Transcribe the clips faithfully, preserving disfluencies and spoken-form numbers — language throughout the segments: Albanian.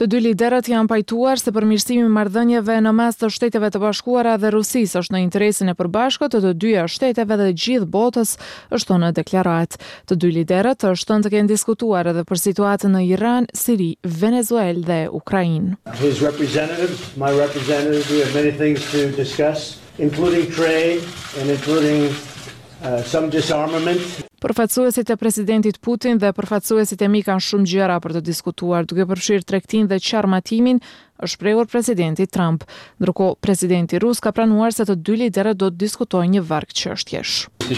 Të dy liderët janë pajtuar se përmirësimi i marrëdhënieve në mes të Shteteve të Bashkuara dhe Rusisë është në interesin e përbashkët të të dyja shteteve dhe gjithë botës, është në deklaratë. Të dy liderët shtën të kenë diskutuar edhe për situatën në Iran, Siri, Venezuelë dhe Ukrainë. His representative, my representative, we have many things to discuss, including trade and including uh, some disarmament. Përfaqësuesit e presidentit Putin dhe përfaqësuesit e mi kanë shumë gjëra për të diskutuar, duke përfshirë tregtinë dhe qarmatimin, është shprehur presidenti Trump. Ndërkohë, presidenti rus ka pranuar se të dy liderët do të diskutojnë një varg çështjesh.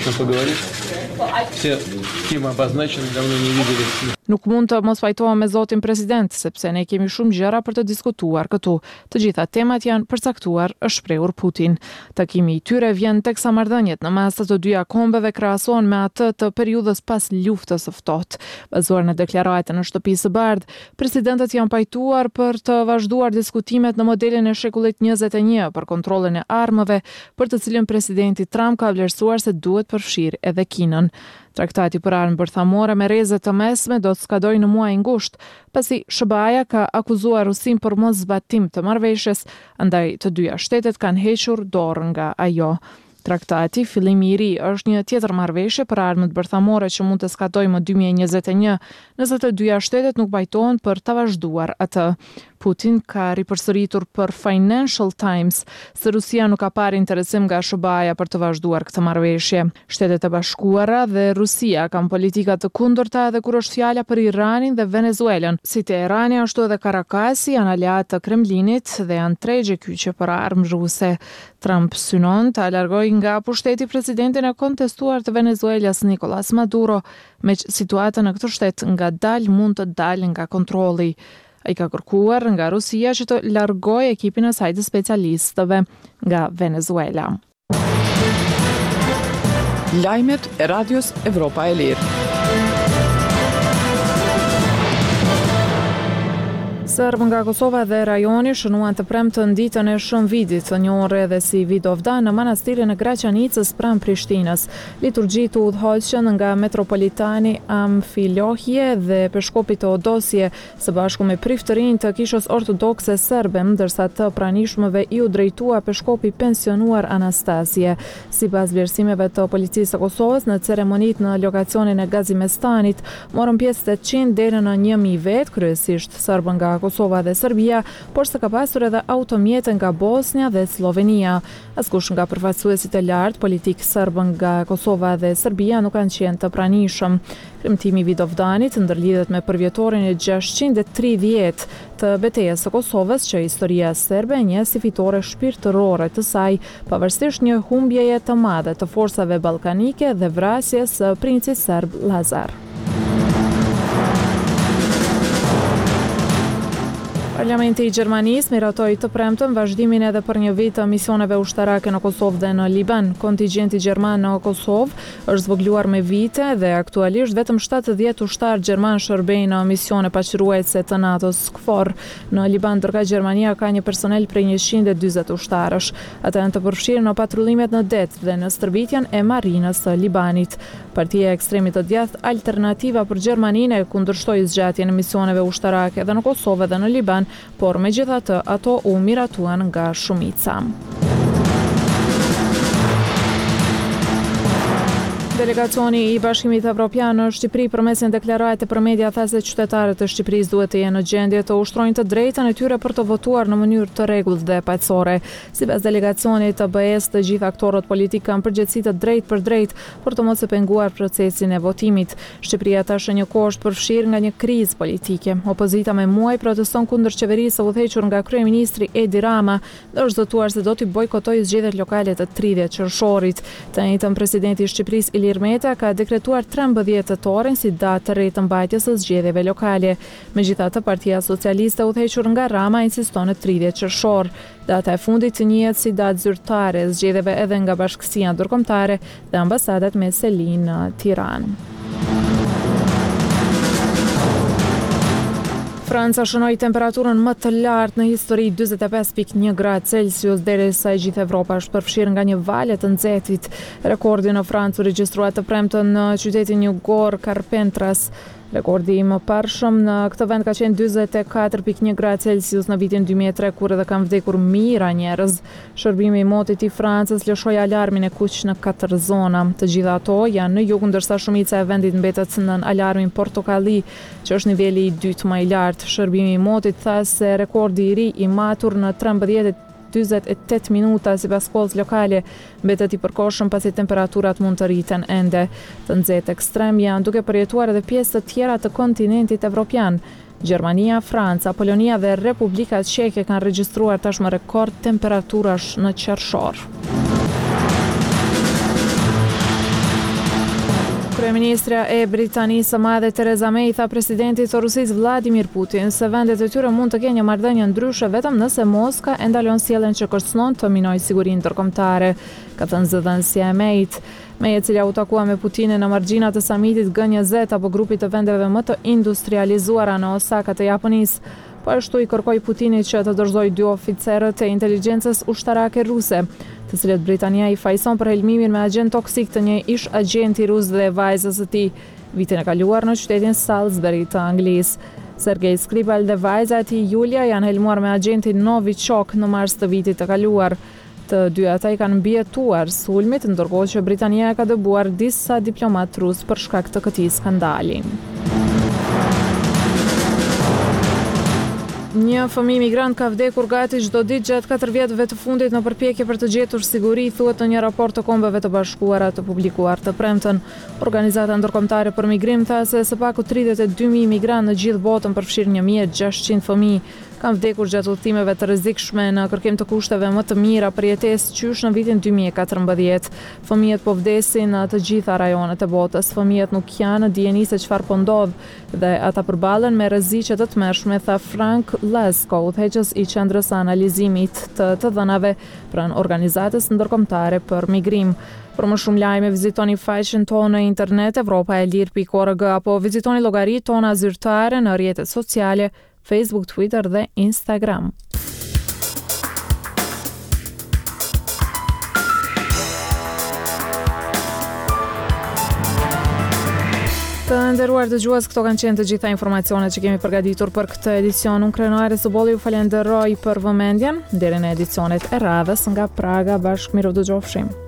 Nuk mund të mos pajtohem me zotin president, sepse ne kemi shumë gjëra për të diskutuar këtu. Të gjitha temat janë përcaktuar, është shprehur Putin. Takimi i tyre vjen teksa marrëdhëniet në mes të dyja kombeve krahasohen me atë të periudhës pas luftës së ftohtë. Bazuar në deklaratën në Shtëpisë së Bardhë, presidentët janë pajtuar për të vazhduar diskutimet në modelin e shekullit njëzet e një për kontrollin e armëve, për të cilën presidenti Trump ka vlerësuar se duhet përfshirë edhe Kinën. Traktati për armë bërthamore me rreze të mesme do të skadojë në muaj ngusht, pasi S B A-ja ka akuzuar Rusin për mos zbatim të marrëveshjes, andaj të dyja shtetet kanë hequr dorën nga ajo. Traktati, fillimi i ri, është një tjetër marrëveshje për armët bërthamore që mund të skadojë më dy mijë e njëzet e një, nëse të dyja shtetet nuk pajtohen për të vazhduar atë. Putin ka ripërsëritur për Financial Times se Rusia nuk ka parë interesim nga S B A-ja për të vazhduar këtë marrëveshje. Shtetet e Bashkuara dhe Rusia kanë politika të kundërta edhe kur është fjala për Iranin dhe Venezuelën. Si Teherani ashtu edhe Karakasi janë aleat të Kremlinit dhe janë tregje kyçe për armë ruse. Trump synon të largojë nga pushteti presidentin e kontestuar të Venezuelës Nicolas Maduro, me që situata në këtë shtet ngadalë mund të dalë nga kontrolli. Ai ka kërkuar nga Rusia që të largojë ekipin e saj të specialistëve nga Venezuela. Lajmet e Radios Evropa e Lirë. Serbë nga Kosova dhe rajoni shënuan të premtën ditën e Shënvidit, të njohur edhe si Vidovdan, në manastirin e Graçanicës pranë Prishtinës. Liturgjitë u udhëhoqën nga metropolitani Amfilohije dhe peshkopi Teodosije, së bashku me priftërinë të kishës ortodokse serbe, ndërsa të pranishmëve i u drejtua peshkopi pensionuar Anastasie. Sipas vlerësimeve të policisë së Kosovës, në ceremonitë në lokacionin e Gazimestanit morën pjesë tetëqind deri në një mijë vet, kryesisht serbë nga Kosova dhe Serbia, por se ka pasur edhe automjete nga Bosnia dhe Slovenia. Askush nga përfaqësuesit e lartë politik serbë nga Kosova dhe Serbia nuk kanë qenë të pranishëm. Premtimi i Vidovdanit ndërlidhet me përvjetorin e gjashtëqind e tridhjetë të betejës së Kosovës, që historia serbe e njeh si fitore shpirtërore të saj, pavarësisht një humbjeje të madhe të forcave ballkanike dhe vrasjes së princit serb Lazar. Parlamenti i Gjermanisë miratoi të premtën vazhdimin edhe për një vit të misioneve ushtarake në Kosovë dhe në Liban. Kontingjenti gjerman në Kosovë është zvogëluar me vite dhe aktualisht vetëm shtatëdhjetë ushtarë gjerman shërbejnë në misione paçruese të NATO-s KFOR. Në Liban, ndërka Gjermania ka një personel prej njëqind e dyzet ushtarësh. Ata janë të përfshirë në patrullimet në det dhe në stërvitjen e marinës së Libanit. Partia e ekstremit të djathtë Alternativa për Gjermaninë e kundërshtoi zgjatjen e misioneve ushtarake edhe në Kosovë dhe në Liban, por megjithatë ato u miratuan nga shumica. Delegacioni i Bashkimit Evropian në Shqipëri përmes një deklarate për media tha se qytetarët e Shqipërisë duhet të jenë në gjendje të ushtrojnë të drejtën e tyre për të votuar në mënyrë të rregullt dhe paqësore. Sipas delegacionit të B E-s, të gjithë aktorët politik kanë përgjegjësi të drejtë për drejtë për të mos e penguar procesin e votimit. Shqipëria tashmë një kohë është përfshirë nga një krizë politike. Opozita me muaj proteston kundër qeverisë së udhëhequr nga kryeministri Edi Rama, dhe është zëtuar se do t'i bojkotojë zgjedhjet lokale të tridhjetë qershorit. Të njëjtën presidenti i Shqipërisë Ilir Meta ka dekretuar trembëdhjetë tetorin si datë të re të mbajtjes së zgjedhjeve lokale. Megjithatë, Partia Socialiste udhëhequr nga Rama insiston në tridhjetë qershor. Data e fundit njihet si datë zyrtare e zgjedhjeve edhe nga Bashkësia Ndërkombëtare dhe ambasadat me Selin në Tiranë. Franca shënoi temperaturën më të lartë në histori, dyzet e pesë pikë një gradë Celsius, derisa e gjithë Evropa është përfshirë nga një valë të nxehtit. Rekordi në Francë u regjistruar të premtën në qytetin Jugor Carpentras. Rekordi më parshëm në këtë vend ka qenë dyzet e katër pikë një gradë Celsius në vitin dy mijë e tre, kur edhe kanë vdekur mijëra njerëz. Shërbimi i motit i Francës lëshoi alarmin e kuq në katër zona. Të gjitha ato janë në jug, ndërsa shumica e vendit mbetet në alarmin portokalli, që është niveli i dytë më i lartë. Shërbimi i motit tha se rekordi i ri i matur në trembëdhjetë e dyzet e tetë minuta sipas kohës lokale mbetet i përkohshëm pasi temperaturat mund të rriten ende. Të nxehtë ekstrem janë duke përjetuar edhe pjesë të tjera të kontinentit evropian. Gjermania, Franca, Polonia dhe Republika Çeke kanë regjistruar tashmë rekord temperaturash në qershor. Kryeministra e Britanisë së Madhe Theresa May tha presidentit të Rusisë Vladimir Putin se vendet e tyre mund të kenë një marrëdhënie ndryshe vetëm nëse Moska e ndalon sjelljen që kërcënon të minojë sigurinë ndërkombëtare, ka thënë zëdhënësia e Mayt. May, e cila u takua me Putinin në margjina të samitit G njëzet apo grupit të vendeve më të industrializuara në Osaka të Japonisë, po ashtu i kërkoi Putinit që të dorëzojë dy oficerët e inteligjencës ushtarake ruse, të cilët Britania i fajson për helmimin me agent toksik të një ish agenti rus dhe vajzës së tij vitin e kaluar në qytetin Salisbury të Anglisë. Sergej Skripal dhe vajza e tij Julia janë helmuar me agentin Novichok në mars të vitit të kaluar. Të dy ata i kanë mbijetuar sulmit, ndërkohë që Britania ka dëbuar disa diplomat rus për shkak të këtij skandali. Një fëmijë migrant ka vdekur gati çdo ditë gjatë katër vjetëve të fundit në përpjekje për të gjetur siguri, thuhet në një raport të Kombeve të Bashkuara të publikuar të premten. Organizata ndërkombëtare për migrim tha se së paku tridhjetë e dy mijë migrantë në gjithë botën, përfshirë një mijë e gjashtëqind fëmijë, kanë vdekur gjatë udhëtimeve të rrezikshme në kërkim të kushteve më të mira për jetesë qysh në vitin dy mijë e katërmbëdhjetë. Fëmijët po vdesin në të gjitha rajonet e botës. Fëmijët nuk janë në dijeni se çfarë po ndodh dhe ata përballen me rreziqe të tmerrshme, tha Frank Lesko, udhëheqës i qendrës së analizimit të të dhënave pranë organizatës ndërkombëtare për migrim. Për më shumë lajme vizitoni faqen tonë në internet evropa e lirë pikë org apo vizitoni llogaritë tona zyrtare në rrjetet sociale Facebook, Twitter dhe Instagram. Të nderuar dëgjues, këto kanë qenë të gjitha informacionet që kemi përgatitur për këtë edicion. Unë Krenare Subolli ju falenderoj për vëmendjen. Deri në edicionet e radhës nga Praga, bashkë miru dëgjofshim.